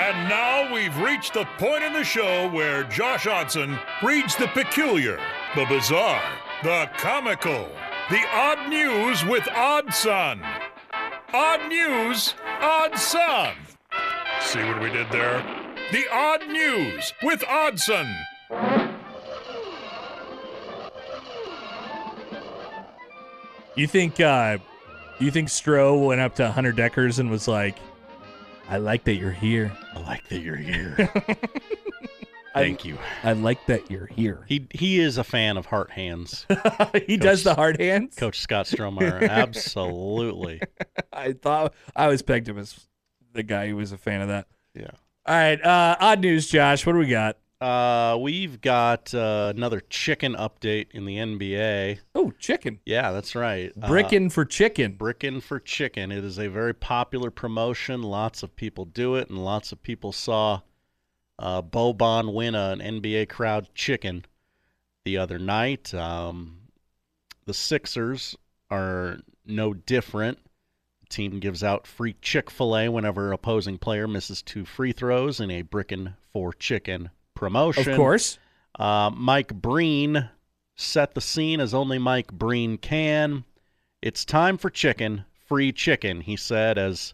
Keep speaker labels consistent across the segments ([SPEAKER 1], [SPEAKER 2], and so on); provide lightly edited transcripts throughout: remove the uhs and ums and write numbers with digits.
[SPEAKER 1] And now we've reached the point in the show where Josh Odson reads the peculiar, the bizarre, the comical, the odd news with Odd Son. Odd news, Odd Son. See what we did there? The odd news with Oddson.
[SPEAKER 2] You think Stroh went up to Hunter Deckers and was like, I like that you're here.
[SPEAKER 3] I like that you're here. Thank you.
[SPEAKER 2] I like that you're here.
[SPEAKER 3] He is a fan of heart hands.
[SPEAKER 2] He does the hard hands?
[SPEAKER 3] Coach Scott Strohmeyer, absolutely.
[SPEAKER 2] I always pegged him as the guy who was a fan of that.
[SPEAKER 3] Yeah.
[SPEAKER 2] All right, odd news, Josh. What do we got?
[SPEAKER 3] We've got another chicken update in the NBA.
[SPEAKER 2] Oh, chicken.
[SPEAKER 3] Yeah, that's right.
[SPEAKER 2] Brickin' for chicken.
[SPEAKER 3] Brickin' for chicken. It is a very popular promotion. Lots of people do it, and lots of people saw Boban win an NBA crowd chicken the other night. The Sixers are no different. The team gives out free Chick-fil-A whenever opposing player misses 2 free throws in a Brickin' for chicken promotion.
[SPEAKER 2] Of course.
[SPEAKER 3] Mike Breen set the scene as only Mike Breen can. It's time for chicken, free chicken, he said as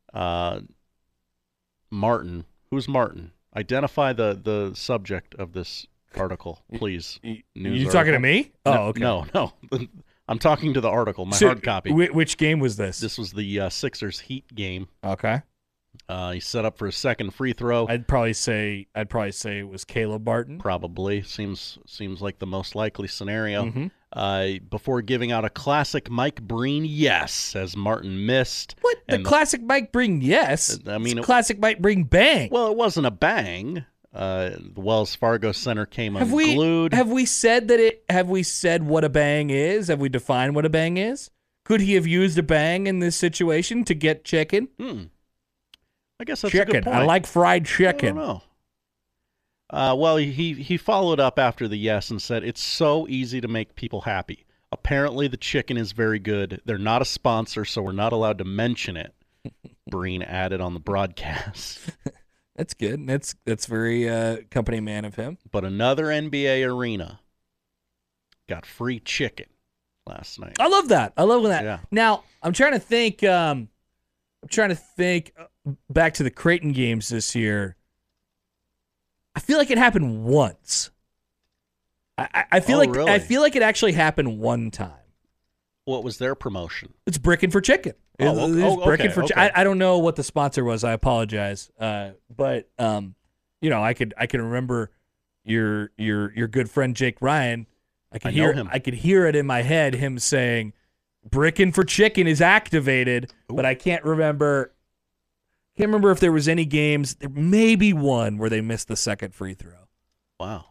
[SPEAKER 3] Martin. Who's Martin? Identify the subject of this article, please.
[SPEAKER 2] You talking to me?
[SPEAKER 3] No,
[SPEAKER 2] Oh, okay.
[SPEAKER 3] No. I'm talking to the article, my hard copy.
[SPEAKER 2] Which game was this?
[SPEAKER 3] This was the Sixers Heat game.
[SPEAKER 2] Okay.
[SPEAKER 3] He set up for a second free throw.
[SPEAKER 2] I'd probably say it was Caleb Barton.
[SPEAKER 3] Probably seems like the most likely scenario.
[SPEAKER 2] Mm-hmm.
[SPEAKER 3] Before giving out a classic Mike Breen yes, as Martin missed.
[SPEAKER 2] What? The classic Mike Breen yes?
[SPEAKER 3] I mean,
[SPEAKER 2] classic Mike Breen bang.
[SPEAKER 3] Well, it wasn't a bang. The Wells Fargo Center came unglued.
[SPEAKER 2] Have we said what a bang is? Have we defined what a bang is? Could he have used a bang in this situation to get chicken?
[SPEAKER 3] I guess that's
[SPEAKER 2] chicken.
[SPEAKER 3] a good point.
[SPEAKER 2] I like fried chicken.
[SPEAKER 3] I don't know. Well, he followed up after the yes and said, it's so easy to make people happy. Apparently the chicken is very good. They're not a sponsor, so we're not allowed to mention it. Breen added on the broadcast.
[SPEAKER 2] That's good. That's very company man of him.
[SPEAKER 3] But another NBA arena got free chicken last night.
[SPEAKER 2] I love that. I love that.
[SPEAKER 3] Yeah.
[SPEAKER 2] Now, I'm trying to think back to the Creighton games this year. I feel like it happened once. I feel
[SPEAKER 3] really?
[SPEAKER 2] I feel like it actually happened one time.
[SPEAKER 3] What was their promotion?
[SPEAKER 2] It's Brickin' for chicken.
[SPEAKER 3] Okay.
[SPEAKER 2] I don't know what the sponsor was. I apologize. But I could remember your good friend Jake Ryan. I could hear him. I could hear it in my head. Him saying, "Brickin' for chicken is activated," but I can't remember. Can't remember if there was any games. There may be one where they missed the second free throw.
[SPEAKER 3] Wow.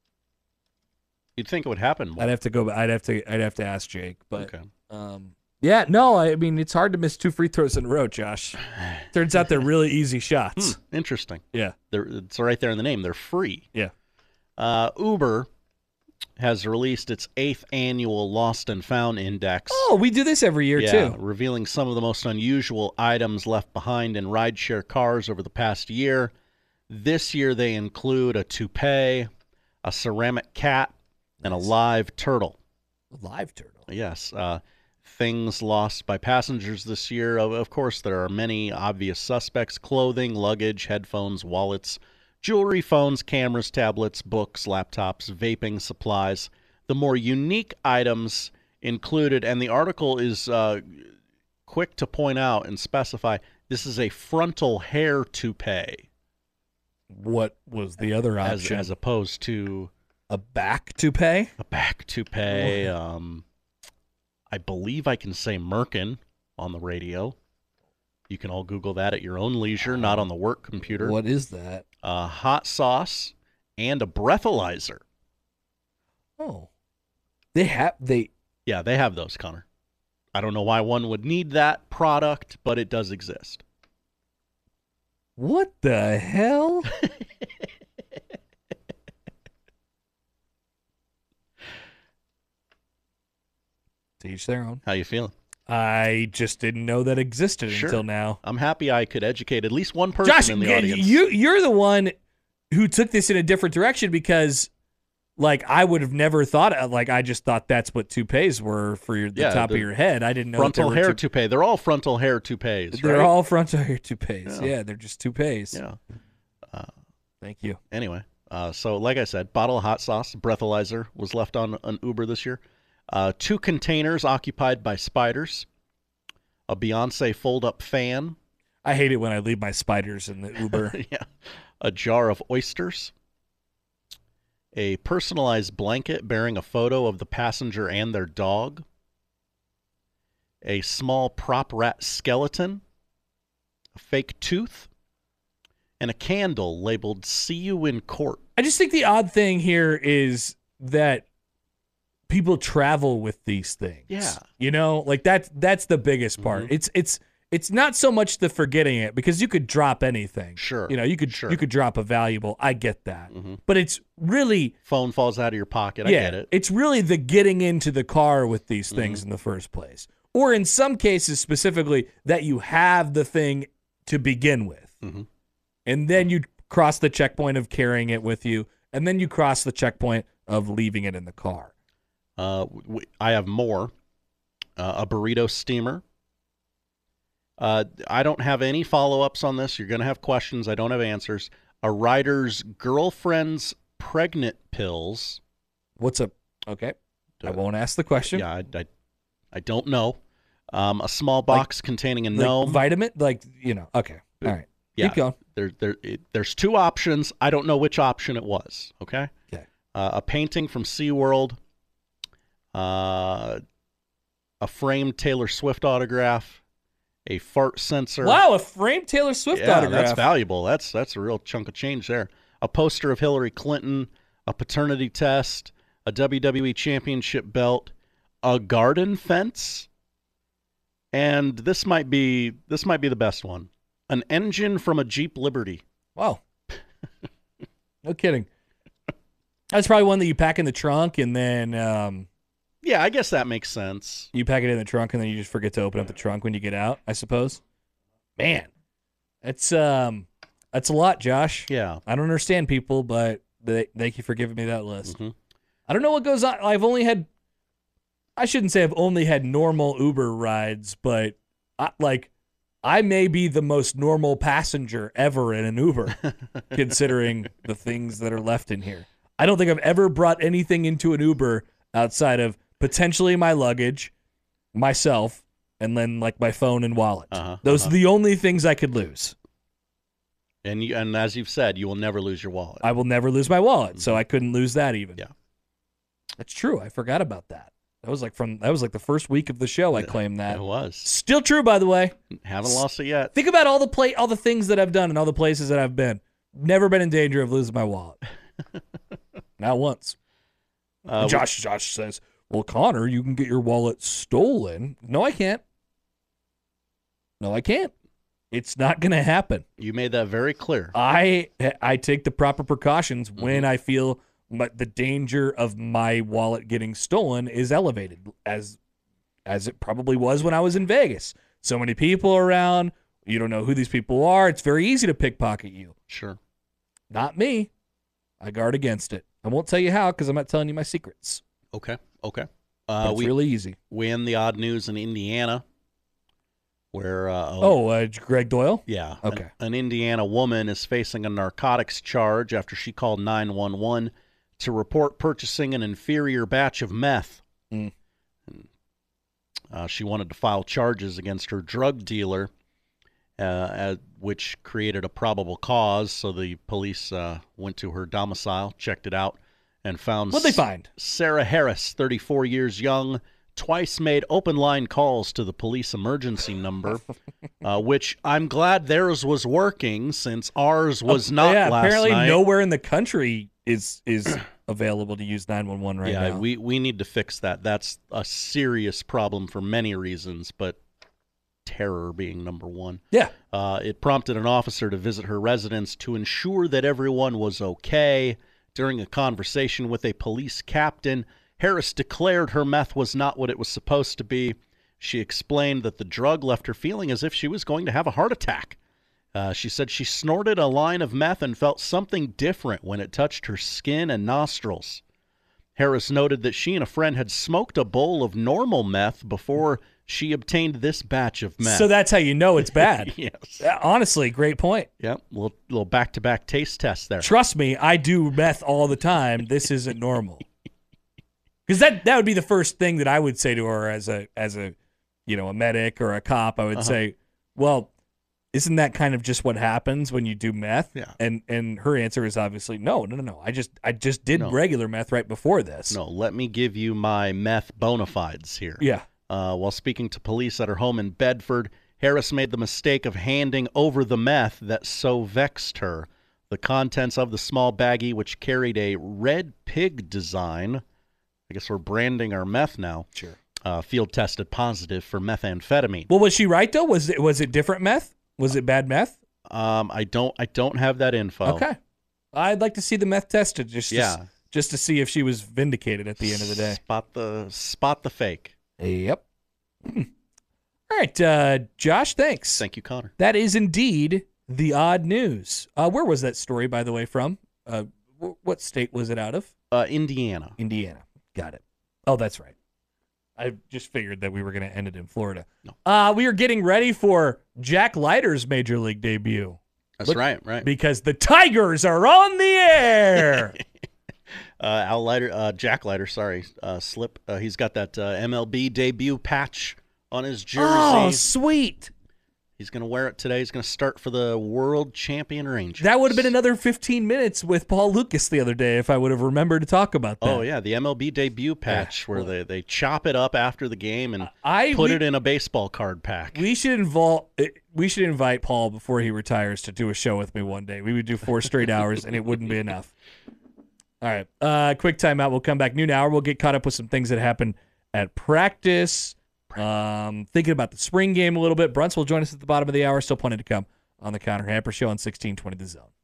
[SPEAKER 3] You'd think it would happen more.
[SPEAKER 2] I'd have to go. I'd have to ask Jake. But
[SPEAKER 3] okay.
[SPEAKER 2] Yeah, no. I mean, it's hard to miss 2 free throws in a row, Josh. Turns out they're really easy shots.
[SPEAKER 3] Interesting.
[SPEAKER 2] Yeah,
[SPEAKER 3] it's right there in the name. They're free.
[SPEAKER 2] Yeah.
[SPEAKER 3] Uber has released its 8th annual Lost and Found Index.
[SPEAKER 2] Oh, we do this every year too.
[SPEAKER 3] Revealing some of the most unusual items left behind in rideshare cars over the past year. This year they include a toupee, a ceramic cat, and a live turtle.
[SPEAKER 2] A live turtle?
[SPEAKER 3] Yes. Things lost by passengers this year. Of course, there are many obvious suspects: clothing, luggage, headphones, wallets, jewelry, phones, cameras, tablets, books, laptops, vaping supplies. The more unique items included, and the article is quick to point out and specify, this is a frontal hair toupee.
[SPEAKER 2] What was the other option?
[SPEAKER 3] As opposed to
[SPEAKER 2] a back toupee?
[SPEAKER 3] A back toupee. I believe I can say merkin on the radio. You can all Google that at your own leisure, not on the work computer.
[SPEAKER 2] What is that?
[SPEAKER 3] Hot sauce and a breathalyzer.
[SPEAKER 2] Oh. They have
[SPEAKER 3] those, Connor. I don't know why one would need that product, but it does exist.
[SPEAKER 2] What the hell? To each their own.
[SPEAKER 3] How you feeling?
[SPEAKER 2] I just didn't know that existed
[SPEAKER 3] Sure.
[SPEAKER 2] until now.
[SPEAKER 3] I'm happy I could educate at least one person
[SPEAKER 2] Josh,
[SPEAKER 3] in the audience.
[SPEAKER 2] you're the one who took this in a different direction because, like, I would have never thought of, like, I just thought that's what toupees were for the top of your head. I didn't know
[SPEAKER 3] frontal hair toupee. They're all frontal hair toupees.
[SPEAKER 2] They're
[SPEAKER 3] right?
[SPEAKER 2] all frontal hair toupees. Yeah, they're just toupees.
[SPEAKER 3] Yeah.
[SPEAKER 2] Thank you.
[SPEAKER 3] Anyway, so like I said, bottle of hot sauce, breathalyzer was left on an Uber this year. 2 containers occupied by spiders. A Beyonce fold-up fan.
[SPEAKER 2] I hate it when I leave my spiders in the Uber.
[SPEAKER 3] Yeah. A jar of oysters. A personalized blanket bearing a photo of the passenger and their dog. A small prop rat skeleton. A fake tooth. And a candle labeled "See You in Court."
[SPEAKER 2] I just think the odd thing here is that people travel with these things.
[SPEAKER 3] Yeah.
[SPEAKER 2] You know, like that's the biggest part. It's not so much the forgetting it, because you could drop anything.
[SPEAKER 3] Sure.
[SPEAKER 2] You know, you could drop a valuable. I get that. But it's really
[SPEAKER 3] phone falls out of your pocket. I get it.
[SPEAKER 2] It's really the getting into the car with these things in the first place. Or in some cases specifically that you have the thing to begin with. And then you cross the checkpoint of carrying it with you, and then you cross the checkpoint of leaving it in the car.
[SPEAKER 3] I have more. A burrito steamer. I don't have any follow-ups on this. You're going to have questions. I don't have answers. A rider's girlfriend's pregnant pills.
[SPEAKER 2] What's up? Okay. I won't ask the question.
[SPEAKER 3] Yeah, I don't know. A small box containing a gnome.
[SPEAKER 2] Vitamin? Okay. All right.
[SPEAKER 3] Yeah.
[SPEAKER 2] Keep going.
[SPEAKER 3] There's 2 options. I don't know which option it was. Okay?
[SPEAKER 2] Okay.
[SPEAKER 3] A painting from SeaWorld. A framed Taylor Swift autograph. A fart sensor.
[SPEAKER 2] Wow, a framed Taylor Swift autograph.
[SPEAKER 3] That's valuable. That's a real chunk of change there. A poster of Hillary Clinton, a paternity test, a WWE Championship belt, a garden fence, and this might be the best one. An engine from a Jeep Liberty.
[SPEAKER 2] Wow. No kidding. That's probably one that you pack in the trunk and then
[SPEAKER 3] yeah, I guess that makes sense.
[SPEAKER 2] You pack it in the trunk and then you just forget to open up the trunk when you get out, I suppose. Man, that's a lot, Josh.
[SPEAKER 3] Yeah.
[SPEAKER 2] I don't understand people, but thank you for giving me that list. I don't know what goes on. I shouldn't say I've only had normal Uber rides, but I may be the most normal passenger ever in an Uber, considering the things that are left in here. I don't think I've ever brought anything into an Uber outside of potentially my luggage, myself, and then like my phone and wallet. Those are the only things I could lose.
[SPEAKER 3] And as you've said, you will never lose your wallet.
[SPEAKER 2] I will never lose my wallet, so I couldn't lose that even.
[SPEAKER 3] Yeah.
[SPEAKER 2] That's true. I forgot about that. That was like the first week of the show I claimed that.
[SPEAKER 3] It was.
[SPEAKER 2] Still true, by the way.
[SPEAKER 3] Haven't lost it yet.
[SPEAKER 2] Think about all the things that I've done and all the places that I've been. Never been in danger of losing my wallet. Not once. Josh says, well, Connor, you can get your wallet stolen. No, I can't. It's not going to happen.
[SPEAKER 3] You made that very clear.
[SPEAKER 2] I take the proper precautions when I feel the danger of my wallet getting stolen is elevated, as it probably was when I was in Vegas. So many people around. You don't know who these people are. It's very easy to pickpocket you.
[SPEAKER 3] Sure.
[SPEAKER 2] Not me. I guard against it. I won't tell you how because I'm not telling you my secrets.
[SPEAKER 3] Okay.
[SPEAKER 2] But it's really easy.
[SPEAKER 3] We end the odd news in Indiana, where
[SPEAKER 2] Greg Doyle?
[SPEAKER 3] Yeah.
[SPEAKER 2] Okay.
[SPEAKER 3] An Indiana woman is facing a narcotics charge after she called 911 to report purchasing an inferior batch of meth. She wanted to file charges against her drug dealer, which created a probable cause. So the police went to her domicile, checked it out, and found
[SPEAKER 2] What'd they find?
[SPEAKER 3] Sarah Harris, 34 years young, twice made open line calls to the police emergency number, which I'm glad theirs was working since ours was not last night.
[SPEAKER 2] Apparently nowhere in the country is available to use 911 right now.
[SPEAKER 3] Yeah, we need to fix that. That's a serious problem for many reasons, but terror being number one.
[SPEAKER 2] Yeah.
[SPEAKER 3] It prompted an officer to visit her residence to ensure that everyone was okay. During a conversation with a police captain, Harris declared her meth was not what it was supposed to be. She explained that the drug left her feeling as if she was going to have a heart attack. She said she snorted a line of meth and felt something different when it touched her skin and nostrils. Harris noted that she and a friend had smoked a bowl of normal meth before she obtained this batch of meth.
[SPEAKER 2] So that's how you know it's bad.
[SPEAKER 3] Yes.
[SPEAKER 2] Honestly, great point.
[SPEAKER 3] Yep, little back-to-back taste test there.
[SPEAKER 2] Trust me, I do meth all the time. This isn't normal. Because that would be the first thing that I would say to her as a a medic or a cop. I would say, well, isn't that kind of just what happens when you do meth?
[SPEAKER 3] Yeah.
[SPEAKER 2] And her answer is obviously no. I just did regular meth right before this.
[SPEAKER 3] No, let me give you my meth bona fides here.
[SPEAKER 2] Yeah.
[SPEAKER 3] While speaking to police at her home in Bedford, Harris made the mistake of handing over the meth that so vexed her. The contents of the small baggie, which carried a red pig design, I guess we're branding our meth now.
[SPEAKER 2] Sure.
[SPEAKER 3] Field tested positive for methamphetamine.
[SPEAKER 2] Well, was she right though? Was it different meth? Was it bad meth?
[SPEAKER 3] I don't have that info.
[SPEAKER 2] Okay. I'd like to see the meth tested just to see if she was vindicated at the end of the day.
[SPEAKER 3] Spot the fake.
[SPEAKER 2] Yep. All right, Josh, thanks.
[SPEAKER 3] Thank you, Connor.
[SPEAKER 2] That is indeed the odd news. Where was that story, by the way, from? What state was it out of?
[SPEAKER 3] Indiana.
[SPEAKER 2] Indiana. Got it. Oh, that's right. I just figured that we were going to end it in Florida.
[SPEAKER 3] No.
[SPEAKER 2] We are getting ready for Jack Leiter's Major League debut.
[SPEAKER 3] That's right.
[SPEAKER 2] Because the Tigers are on the air.
[SPEAKER 3] Jack Leiter, slip. He's got that MLB debut patch on his jersey.
[SPEAKER 2] Oh, sweet.
[SPEAKER 3] He's going to wear it today. He's going to start for the world champion Rangers.
[SPEAKER 2] That would have been another 15 minutes with Paul Lucas the other day if I would have remembered to talk about that.
[SPEAKER 3] Oh, yeah, the MLB debut patch where they chop it up after the game and put it in a baseball card pack.
[SPEAKER 2] We should invite Paul before he retires to do a show with me one day. We would do 4 straight hours, and it wouldn't be enough. All right, quick timeout. We'll come back noon hour. We'll get caught up with some things that happened at practice. Thinking about the spring game a little bit. Brunts will join us at the bottom of the hour. Still plenty to come on the Connor Hamper Show on 1620 The Zone.